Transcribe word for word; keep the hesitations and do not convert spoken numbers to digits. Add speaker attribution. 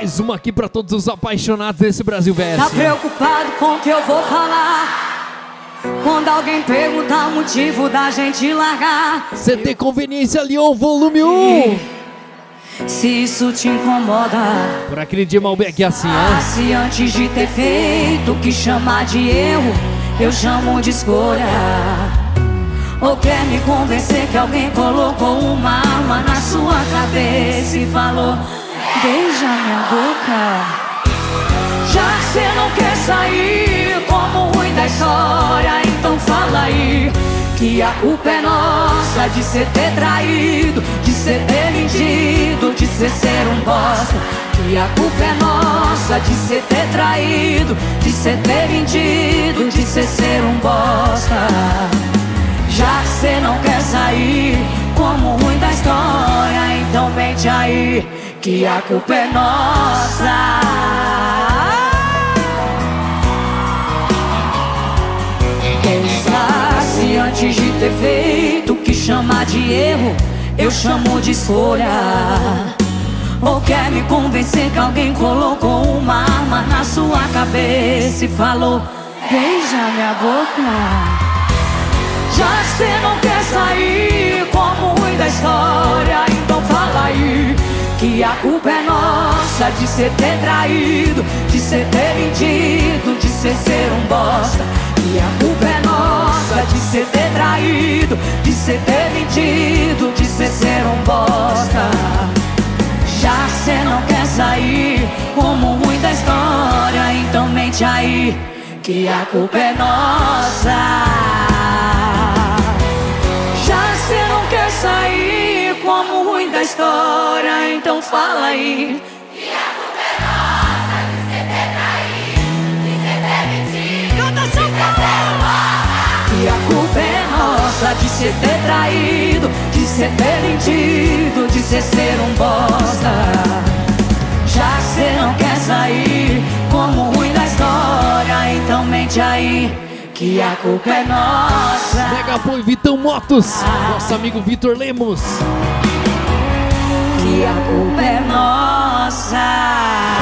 Speaker 1: Mais uma aqui pra todos os apaixonados desse Brasil V S.
Speaker 2: Tá preocupado com o que eu vou falar? Quando alguém perguntar o motivo da gente largar.
Speaker 1: C T Conveniência Lyon, volume um.
Speaker 2: Se isso te incomoda,
Speaker 1: por aquele dia Malbec assim, ó.
Speaker 2: Se antes de ter feito o que chamar de erro, eu chamo de escolha. Ou quer me convencer que alguém colocou uma arma na sua cabeça e falou: beija minha boca. Já que cê não quer sair como ruim da história, então fala aí que a culpa é nossa de cê ter traído, de cê ter mentido, de cê ser um bosta. Que a culpa é nossa de cê ter traído, de cê ter mentido, de cê ser um bosta. Já que cê não quer sair como ruim da história, então mente aí que a culpa é nossa. Pensasse antes de ter feito o que chamar de erro, eu chamo de escolha. Ou quer me convencer que alguém colocou uma arma na sua cabeça e falou: beija minha boca. Já que cê não quer sair como ruim da história, então fala aí que a culpa é nossa de cê ter traído, de cê ter mentido, de cê ser um bosta. Que a culpa é nossa de cê ter traído, de cê ter mentido, de cê ser um bosta. Já que cê não quer sair como ruim da história, então mente aí que a culpa é nossa. Cê não quer sair como ruim da história, então fala aí
Speaker 3: que a culpa é nossa de cê ter traído, de cê ter mentido,
Speaker 2: Canta
Speaker 3: de cê ser um bosta.
Speaker 2: Que a culpa é nossa de cê ter traído, de cê ter mentido, de cê ser um bosta. Já que cê não quer sair como ruim da história, então mente aí que a culpa é nossa.
Speaker 1: Mega apoio Vitão Motos, nosso amigo Vitor Lemos.
Speaker 2: Que a culpa é nossa.